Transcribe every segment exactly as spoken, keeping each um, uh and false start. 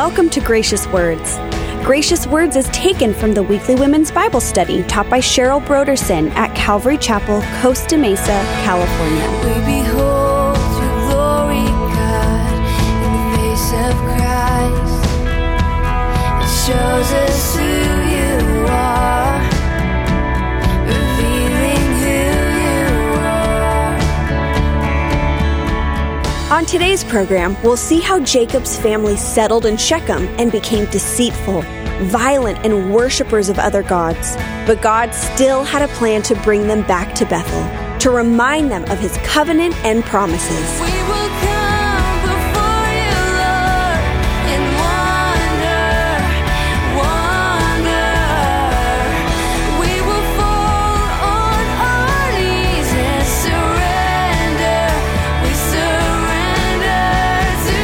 Welcome to Gracious Words. Gracious Words is taken from the weekly women's Bible study taught by Cheryl Broderson at Calvary Chapel, Costa Mesa, California. We behold your glory, God, in the face of Christ. It shows us who you are, revealing who you are. On today's program, we'll see how Jacob's family settled in Shechem and became deceitful, violent, and worshipers of other gods. But God still had a plan to bring them back to Bethel, to remind them of his covenant and promises. We will come before you, Lord, and wonder, wonder. We will fall on our knees and surrender. We surrender to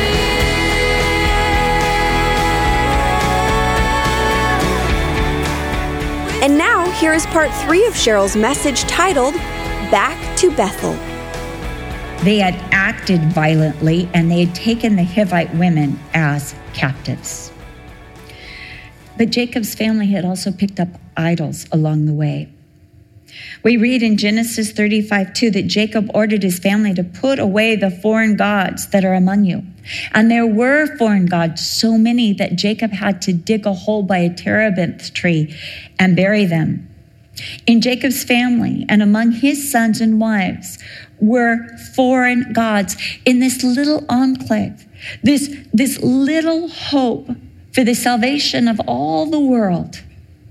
you. And now, here is part three of Cheryl's message titled, Back to Bethel. They had acted violently, and they had taken the Hivite women as captives. But Jacob's family had also picked up idols along the way. We read in Genesis thirty-five two that Jacob ordered his family to put away the foreign gods that are among you. And there were foreign gods, so many that Jacob had to dig a hole by a terebinth tree and bury them. In Jacob's family and among his sons and wives were foreign gods in this little enclave, this, this little hope for the salvation of all the world.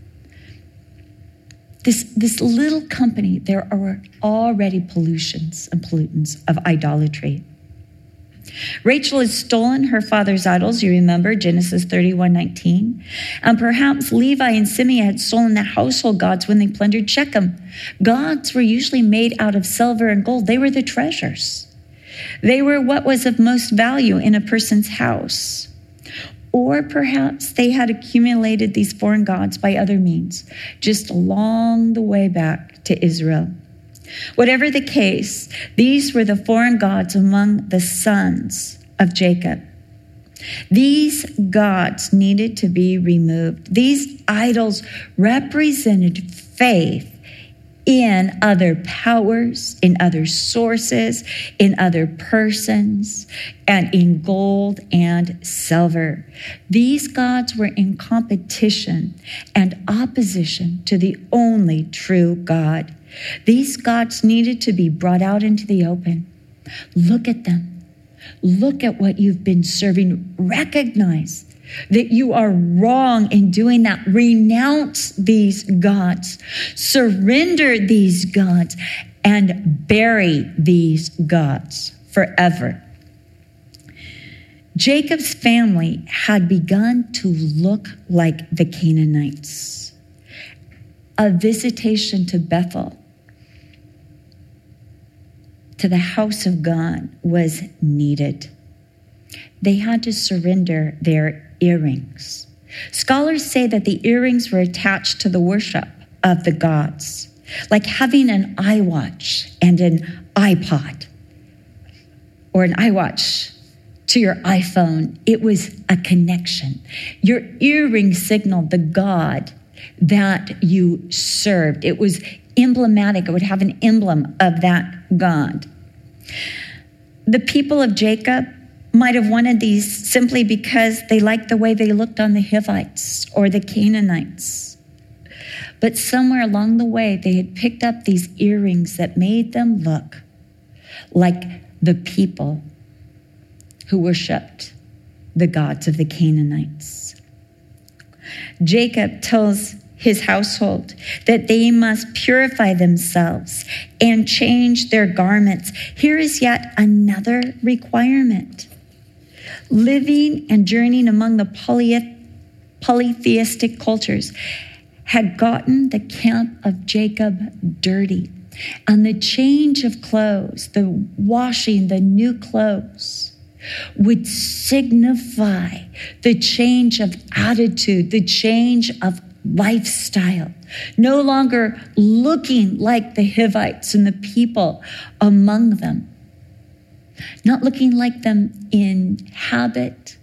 This, this little company, there are already pollutions and pollutants of idolatry. Rachel has stolen her father's idols, you remember, Genesis thirty-one nineteen. And perhaps Levi and Simeon had stolen the household gods when they plundered Shechem. Gods were usually made out of silver and gold. They were the treasures. They were what was of most value in a person's house. Or perhaps they had accumulated these foreign gods by other means, just along the way back to Israel. Whatever the case, these were the foreign gods among the sons of Jacob. These gods needed to be removed. These idols represented faith in other powers, in other sources, in other persons, and in gold and silver. These gods were in competition and opposition to the only true God. These gods needed to be brought out into the open. Look at them. Look at what you've been serving. Recognize that you are wrong in doing that. Renounce these gods. Surrender these gods and bury these gods forever. Jacob's family had begun to look like the Canaanites. A visitation to Bethel, to the house of God, was needed. They had to surrender their earrings. Scholars say that the earrings were attached to the worship of the gods, like having an iWatch and an iPod, or an iWatch to your iPhone. It was a connection. Your earring signaled the God that you served. It was emblematic. It would have an emblem of that God. The people of Jacob might have wanted these simply because they liked the way they looked on the Hivites or the Canaanites. But somewhere along the way, they had picked up these earrings that made them look like the people who worshiped the gods of the Canaanites. Jacob tells his household that they must purify themselves and change their garments. Here is yet another requirement. Living and journeying among the poly- polytheistic cultures had gotten the camp of Jacob dirty. And the change of clothes, the washing, the new clothes, would signify the change of attitude, the change of lifestyle. No longer looking like the Hivites and the people among them. Not looking like them in habit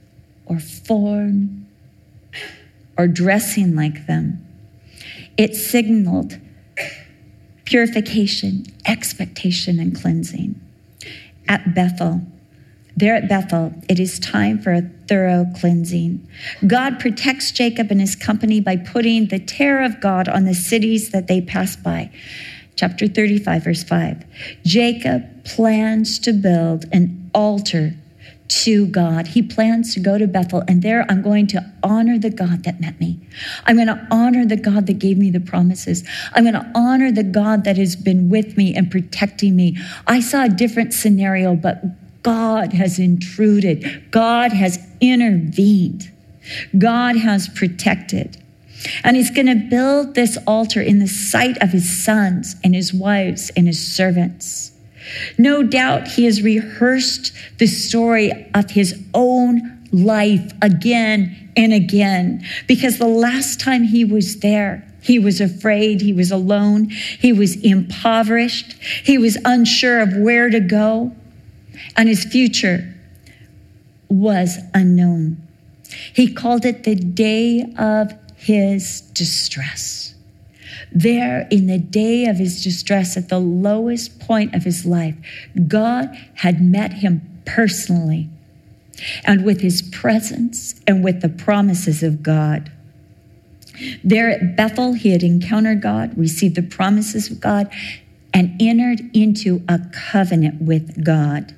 or form or dressing like them. It signaled purification, expectation, and cleansing. At Bethel, there at Bethel, it is time for a thorough cleansing. God protects Jacob and his company by putting the terror of God on the cities that they pass by. Chapter thirty-five, verse five. Jacob plans to build an altar to God. He plans to go to Bethel, and there I'm going to honor the God that met me. I'm going to honor the God that gave me the promises. I'm going to honor the God that has been with me and protecting me. I saw a different scenario, but God has intruded. God has intervened. God has protected. And he's going to build this altar in the sight of his sons and his wives and his servants. No doubt he has rehearsed the story of his own life again and again, because the last time he was there, he was afraid, he was alone, he was impoverished, he was unsure of where to go, and his future was unknown. He called it the day of his distress. There, in the day of his distress, at the lowest point of his life, God had met him personally, and with his presence and with the promises of God. There at Bethel, he had encountered God, received the promises of God, and entered into a covenant with God.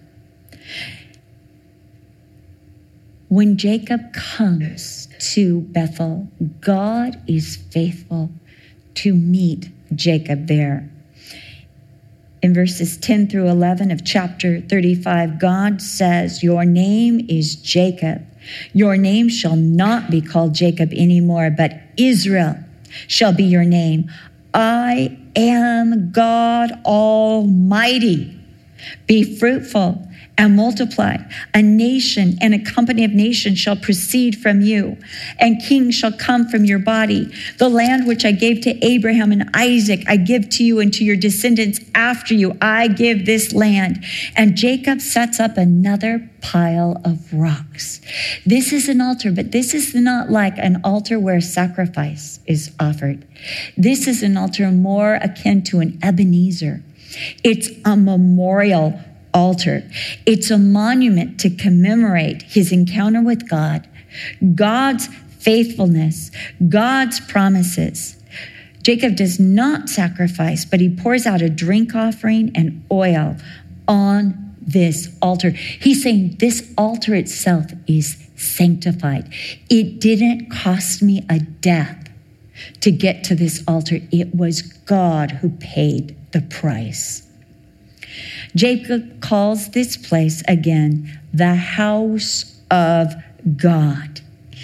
When Jacob comes to Bethel, God is faithful to meet Jacob there. In verses ten through eleven of chapter thirty-five, God says, "Your name is Jacob. Your name shall not be called Jacob anymore, but Israel shall be your name. I am God Almighty. Be fruitful and multiply. A nation and a company of nations shall proceed from you, and kings shall come from your body. The land which I gave to Abraham and Isaac, I give to you and to your descendants after you. I give this land." And Jacob sets up another pile of rocks. This is an altar, but this is not like an altar where sacrifice is offered. This is an altar more akin to an Ebenezer. It's a memorial altar. It's a monument to commemorate his encounter with God, God's faithfulness, God's promises. Jacob does not sacrifice, but he pours out a drink offering and oil on this altar. He's saying this altar itself is sanctified. It didn't cost me a death to get to this altar. It was God who paid the price. Jacob calls this place again the house of God.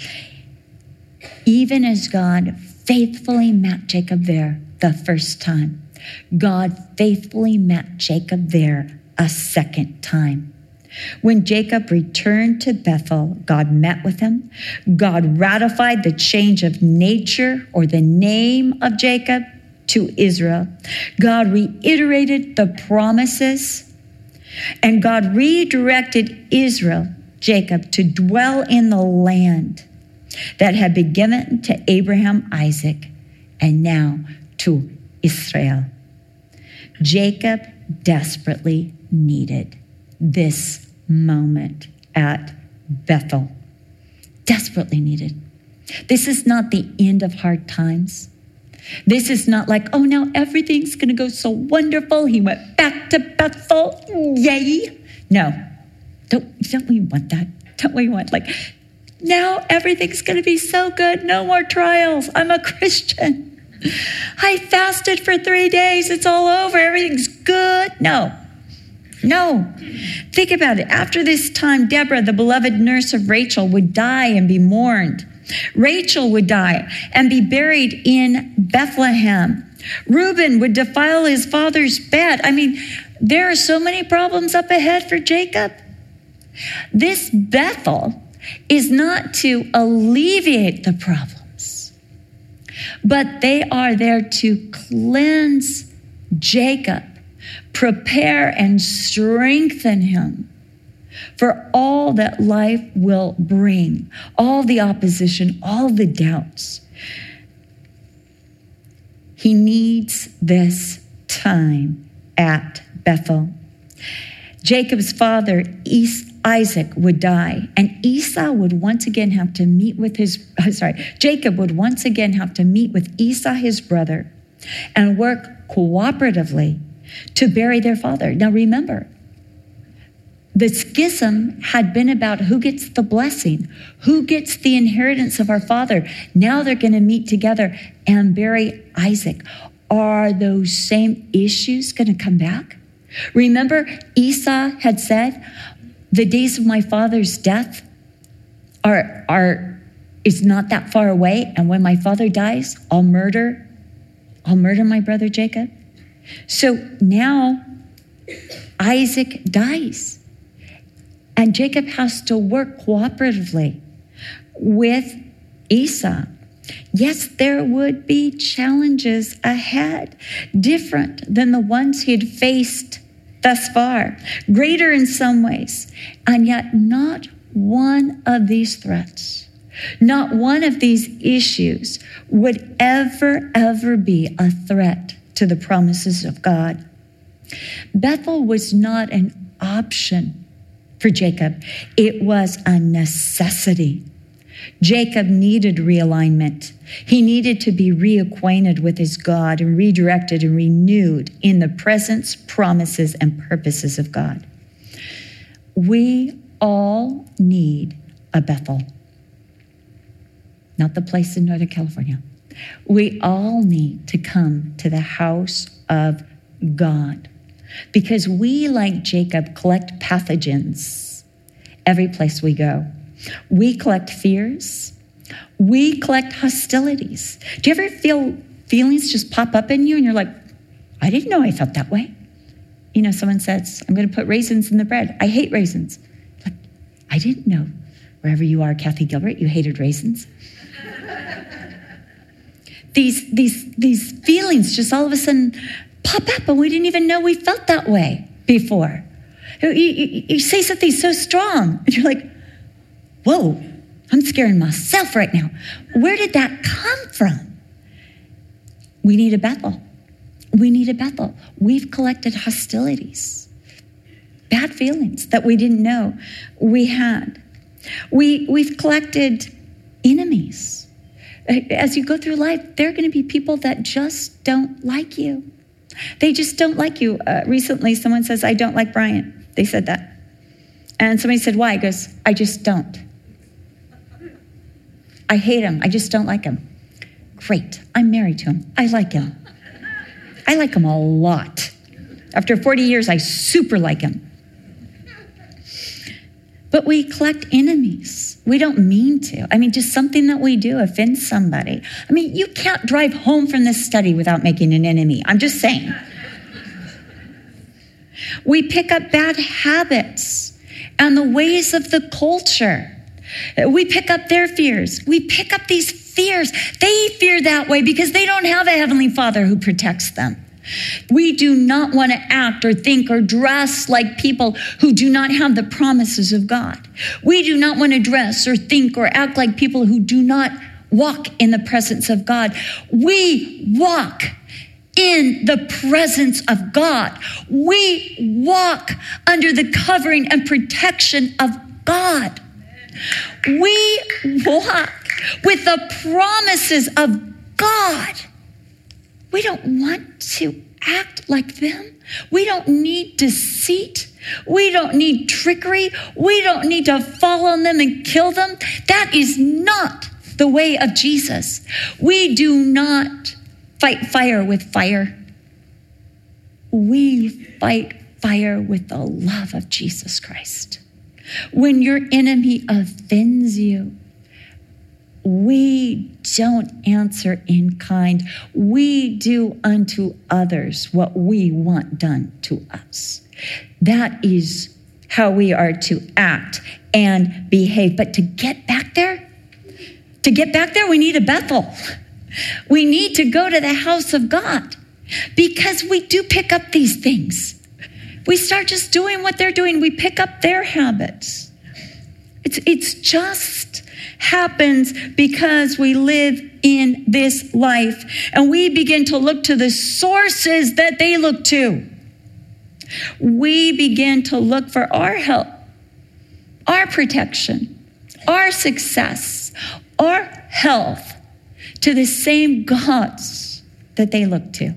Even as God faithfully met Jacob there the first time, God faithfully met Jacob there a second time. When Jacob returned to Bethel, God met with him. God ratified the change of nature or the name of Jacob to Israel. God reiterated the promises, and God redirected Israel, Jacob, to dwell in the land that had been given to Abraham, Isaac, and now to Israel. Jacob desperately needed this moment at Bethel. Desperately needed. This is not the end of hard times. This is not like, oh, now everything's going to go so wonderful. He went back to Bethel. Yay. No. Don't, don't we want that? Don't we want, like, now everything's going to be so good. No more trials. I'm a Christian. I fasted for three days. It's all over. Everything's good. No. No. Think about it. After this time, Deborah, the beloved nurse of Rachel, would die and be mourned. Rachel would die and be buried in Bethlehem. Reuben would defile his father's bed. I mean, there are so many problems up ahead for Jacob. This Bethel is not to alleviate the problems, but they are there to cleanse Jacob, prepare and strengthen him for all that life will bring, all the opposition, all the doubts. He needs this time at Bethel. Jacob's father, Isaac, would die, and Esau would once again have to meet with his, sorry, Jacob would once again have to meet with Esau, his brother, and work cooperatively to bury their father. Now remember, the schism had been about who gets the blessing, who gets the inheritance of our father. Now they're going to meet together and bury Isaac. Are those same issues going to come back? Remember, Esau had said, the days of my father's death are, are is not that far away, and when my father dies, I'll murder, I'll murder my brother Jacob. So now Isaac dies. And Jacob has to work cooperatively with Esau. Yes, there would be challenges ahead, different than the ones he had faced thus far, greater in some ways. And yet not one of these threats, not one of these issues would ever, ever be a threat to the promises of God. Bethel was not an option for Jacob. It was a necessity. Jacob needed realignment. He needed to be reacquainted with his God and redirected and renewed in the presence, promises, and purposes of God. We all need a Bethel. Not the place in Northern California. We all need to come to the house of God. Because we, like Jacob, collect pathogens every place we go. We collect fears. We collect hostilities. Do you ever feel feelings just pop up in you and you're like, I didn't know I felt that way? You know, someone says, I'm going to put raisins in the bread. I hate raisins. Like, I didn't know. Wherever you are, Kathy Gilbert, you hated raisins. these, these, these feelings just all of a sudden pop up, and we didn't even know we felt that way before. You, you, you say something so strong, and you're like, whoa, I'm scaring myself right now. Where did that come from? We need a Bethel. We need a Bethel. We've collected hostilities, bad feelings that we didn't know we had. We, we've collected enemies. As you go through life, there are going to be people that just don't like you. They just don't like you. Uh, recently, someone says, I don't like Brian. They said that. And somebody said, why? He goes, I just don't. I hate him. I just don't like him. Great. I'm married to him. I like him. I like him a lot. After forty years, I super like him. But we collect enemies. We don't mean to. I mean, just something that we do offends somebody. I mean, you can't drive home from this study without making an enemy. I'm just saying. We pick up bad habits and the ways of the culture. We pick up their fears. We pick up these fears. They fear that way because they don't have a Heavenly Father who protects them. We do not want to act or think or dress like people who do not have the promises of God. We do not want to dress or think or act like people who do not walk in the presence of God. We walk in the presence of God. We walk under the covering and protection of God. We walk with the promises of God. We don't want to act like them. We don't need deceit. We don't need trickery. We don't need to fall on them and kill them. That is not the way of Jesus. We do not fight fire with fire. We fight fire with the love of Jesus Christ. When your enemy offends you, we don't answer in kind. We do unto others what we want done to us. That is how we are to act and behave. But to get back there, to get back there, we need a Bethel. We need to go to the house of God because we do pick up these things. We start just doing what they're doing. We pick up their habits. It's, it's just happens because we live in this life and we begin to look to the sources that they look to. We begin to look for our help, our protection, our success, our health to the same gods that they look to.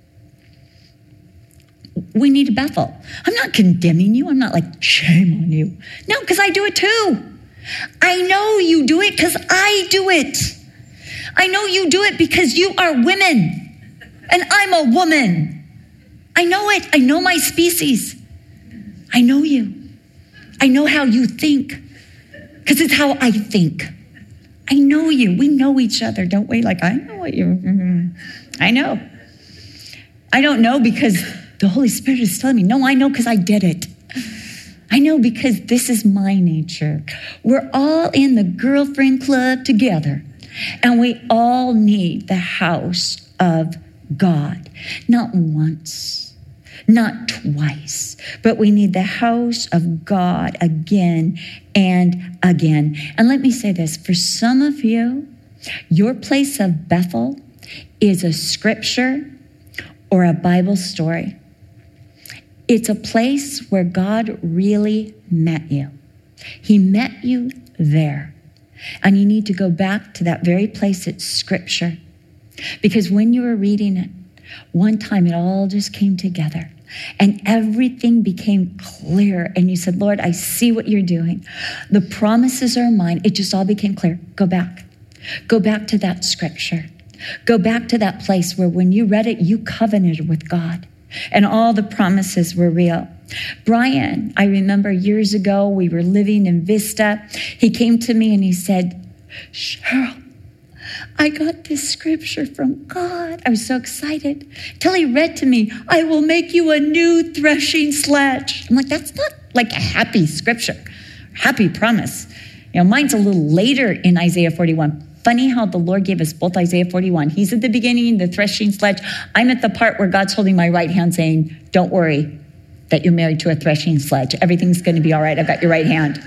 We need a Bethel. I'm not condemning you. I'm not like, shame on you. No, because I do it too. I know you do it because I do it. I know you do it because you are women and I'm a woman. I know it. I know my species. I know you. I know how you think because it's how I think. I know you. We know each other, don't we? Like, I know what you're, mm-hmm. I know. I don't know because the Holy Spirit is telling me. No, I know because I did it. I know because this is my nature. We're all in the girlfriend club together, and we all need the house of God. Not once, not twice, but we need the house of God again and again. And let me say this, for some of you, your place of Bethel is a scripture or a Bible story. It's a place where God really met you. He met you there. And you need to go back to that very place. It's scripture. Because when you were reading it, one time it all just came together and everything became clear. And you said, Lord, I see what you're doing. The promises are mine. It just all became clear. Go back. Go back to that scripture. Go back to that place where when you read it, you covenanted with God. And all the promises were real. Brian, I remember years ago, we were living in Vista. He came to me and he said, Cheryl, I got this scripture from God. I was so excited. Till he read to me, I will make you a new threshing sledge. I'm like, that's not like a happy scripture, happy promise. You know, mine's a little later in Isaiah forty-one. Funny how the Lord gave us both Isaiah forty-one. He's at the beginning, the threshing sledge. I'm at the part where God's holding my right hand saying, don't worry that you're married to a threshing sledge. Everything's going to be all right. I've got your right hand.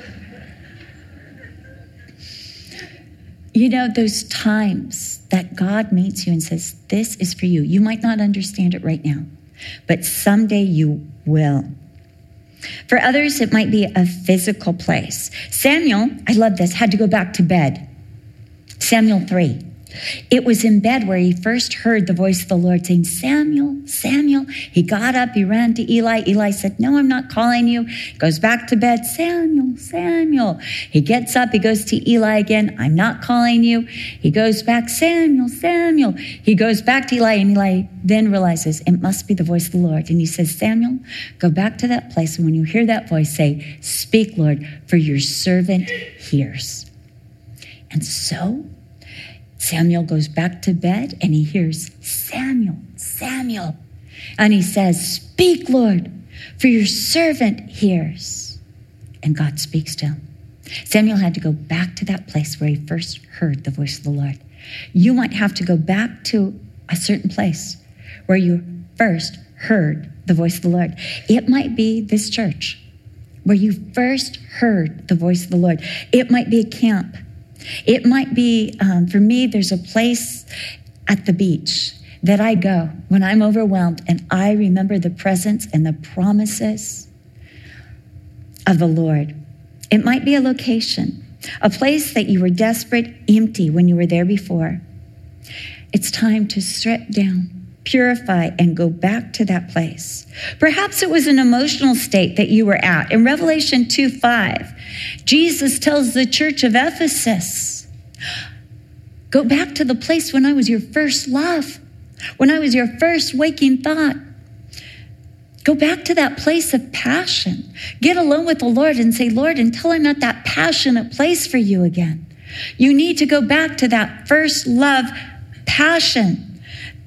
You know, those times that God meets you and says, this is for you. You might not understand it right now, but someday you will. For others, it might be a physical place. Samuel, I love this, had to go back to bed. Samuel three. It was in bed where he first heard the voice of the Lord saying, Samuel, Samuel. He got up, he ran to Eli. Eli said, no, I'm not calling you. He goes back to bed, Samuel, Samuel. He gets up, he goes to Eli again. I'm not calling you. He goes back, Samuel, Samuel. He goes back to Eli, and Eli then realizes it must be the voice of the Lord. And he says, Samuel, go back to that place. And when you hear that voice, say, speak, Lord, for your servant hears. And so Samuel goes back to bed and he hears, Samuel, Samuel. And he says, speak, Lord, for your servant hears. And God speaks to him. Samuel had to go back to that place where he first heard the voice of the Lord. You might have to go back to a certain place where you first heard the voice of the Lord. It might be this church where you first heard the voice of the Lord. It might be a camp. It might be, um, for me, there's a place at the beach that I go when I'm overwhelmed and I remember the presence and the promises of the Lord. It might be a location, a place that you were desperate, empty when you were there before. It's time to strip down, purify, and go back to that place. Perhaps it was an emotional state that you were at. In Revelation two five, Jesus tells the church of Ephesus, go back to the place when I was your first love, when I was your first waking thought. Go back to that place of passion. Get alone with the Lord and say, Lord, until I'm at that passionate place for you again. You need to go back to that first love passion.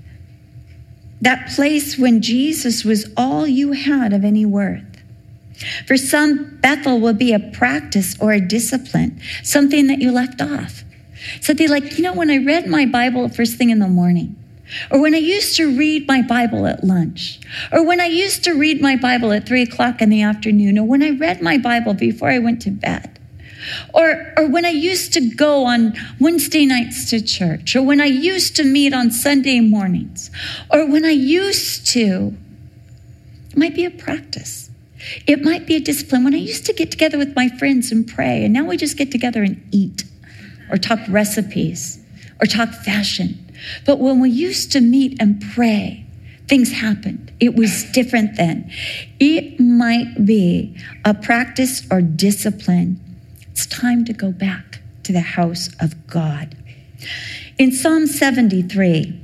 That place when Jesus was all you had of any worth. For some, Bethel will be a practice or a discipline, something that you left off. Something like, you know, when I read my Bible first thing in the morning, or when I used to read my Bible at lunch, or when I used to read my Bible at three o'clock in the afternoon, or when I read my Bible before I went to bed, or, or when I used to go on Wednesday nights to church, or when I used to meet on Sunday mornings, or when I used to, it might be a practice. It might be a discipline. When I used to get together with my friends and pray, and now we just get together and eat, or talk recipes, or talk fashion. But when we used to meet and pray, things happened. It was different then. It might be a practice or discipline. It's time to go back to the house of God. In Psalm seventy-three,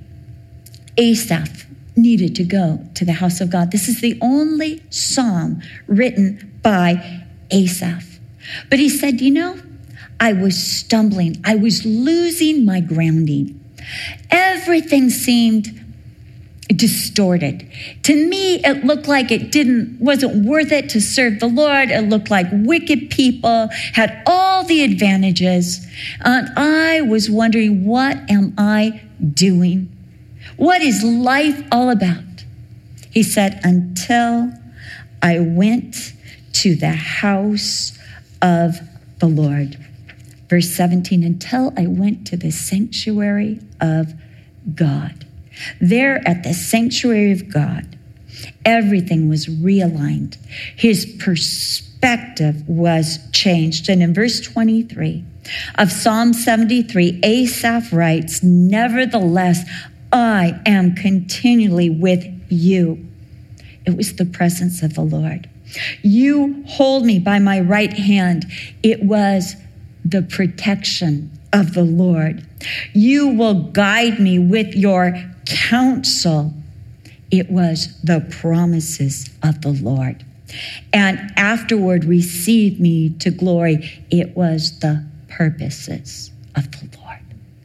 Asaph needed to go to the house of God. This is the only psalm written by Asaph. But he said, you know, I was stumbling. I was losing my grounding. Everything seemed distorted. To me, it looked like it didn't, wasn't worth it to serve the Lord. It looked like wicked people had all the advantages. And I was wondering, what am I doing? What is life all about? He said, until I went to the house of the Lord. Verse seventeen, until I went to the sanctuary of God. There at the sanctuary of God, everything was realigned. His perspective was changed. And in verse twenty-three of Psalm seventy-three, Asaph writes, nevertheless, I am continually with you. It was the presence of the Lord. You hold me by my right hand. It was the protection of the Lord. You will guide me with your counsel. It was the promises of the Lord. And afterward receive me to glory. It was the purposes of the Lord.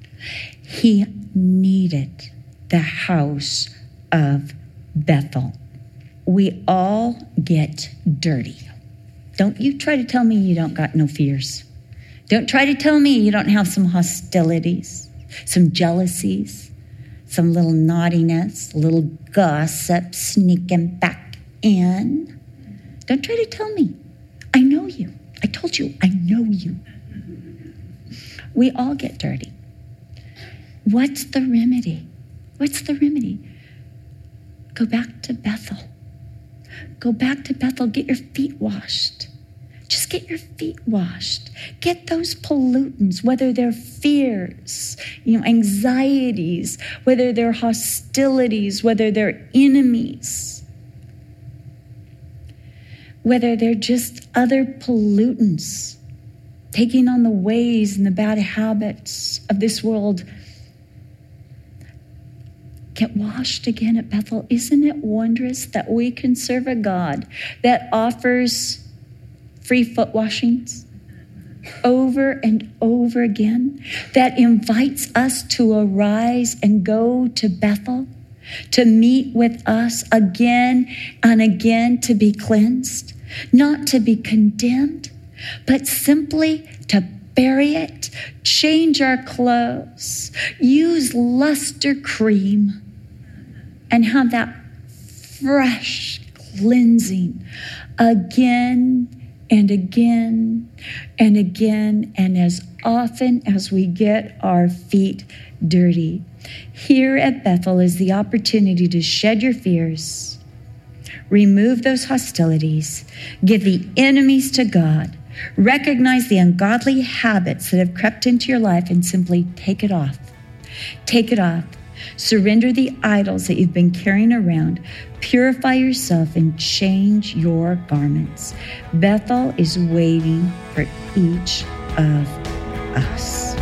He needed the house of Bethel. We all get dirty. Don't you try to tell me you don't got no fears. Don't try to tell me you don't have some hostilities, some jealousies, some little naughtiness, a little gossip sneaking back in. Don't try to tell me. I know you. I told you, I know you. We all get dirty. What's the remedy? What's the remedy? Go back to Bethel. Go back to Bethel. Get your feet washed. Just get your feet washed. Get those pollutants, whether they're fears, you know, anxieties, whether they're hostilities, whether they're enemies, whether they're just other pollutants, taking on the ways and the bad habits of this world. Get washed again at Bethel. Isn't it wondrous that we can serve a God that offers free foot washings over and over again, that invites us to arise and go to Bethel, to meet with us again and again, to be cleansed, not to be condemned, but simply to bury it, change our clothes, use luster cream, and have that fresh cleansing again and again and again, and as often as we get our feet dirty. Here at Bethel is the opportunity to shed your fears, remove those hostilities, give the enemies to God, recognize the ungodly habits that have crept into your life, and simply take it off. Take it off. Surrender the idols that you've been carrying around. Purify yourself and change your garments. Bethel is waiting for each of us.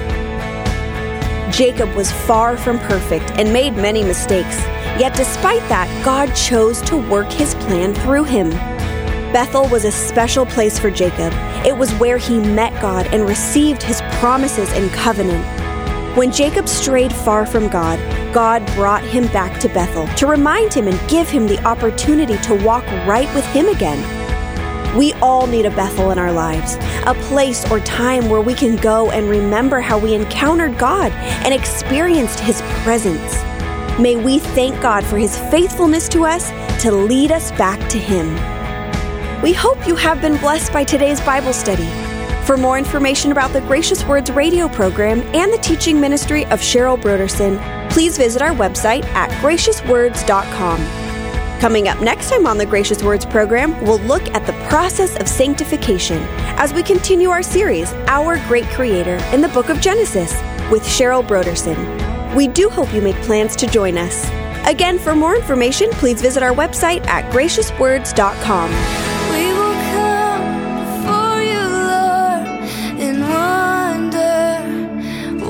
Jacob was far from perfect and made many mistakes. Yet despite that, God chose to work his plan through him. Bethel was a special place for Jacob. It was where he met God and received his promises and covenant. When Jacob strayed far from God, God brought him back to Bethel to remind him and give him the opportunity to walk right with him again. We all need a Bethel in our lives, a place or time where we can go and remember how we encountered God and experienced his presence. May we thank God for His faithfulness to us to lead us back to Him. We hope you have been blessed by today's Bible study. For more information about the Gracious Words radio program and the teaching ministry of Cheryl Brodersen, please visit our website at gracious words dot com. Coming up next time on the Gracious Words program, we'll look at the process of sanctification as we continue our series, Our Great Creator, in the book of Genesis with Cheryl Brodersen. We do hope you make plans to join us. Again, for more information, please visit our website at gracious words dot com. We will come before you, Lord, in wonder,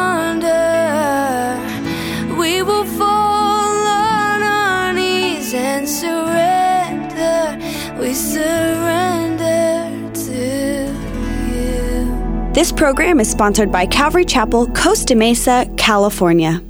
wonder. We will fall on our knees and surrender. We surrender to you. This program is sponsored by Calvary Chapel, Costa Mesa, California.